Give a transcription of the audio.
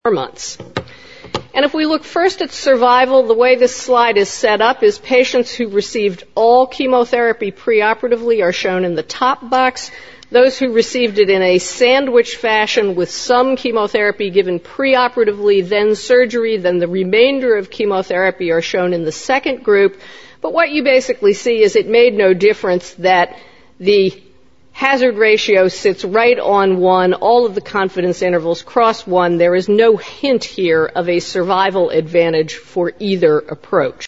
months. And if we look first at survival, the way this slide is set up is patients who received all chemotherapy preoperatively are shown in the top box. Those who received it in a sandwich fashion with some chemotherapy given preoperatively, then surgery, then the remainder of chemotherapy are shown in the second group. But what you basically see is it made no difference that the hazard ratio sits right on 1. All of the confidence intervals cross 1. There is no hint here of a survival advantage for either approach.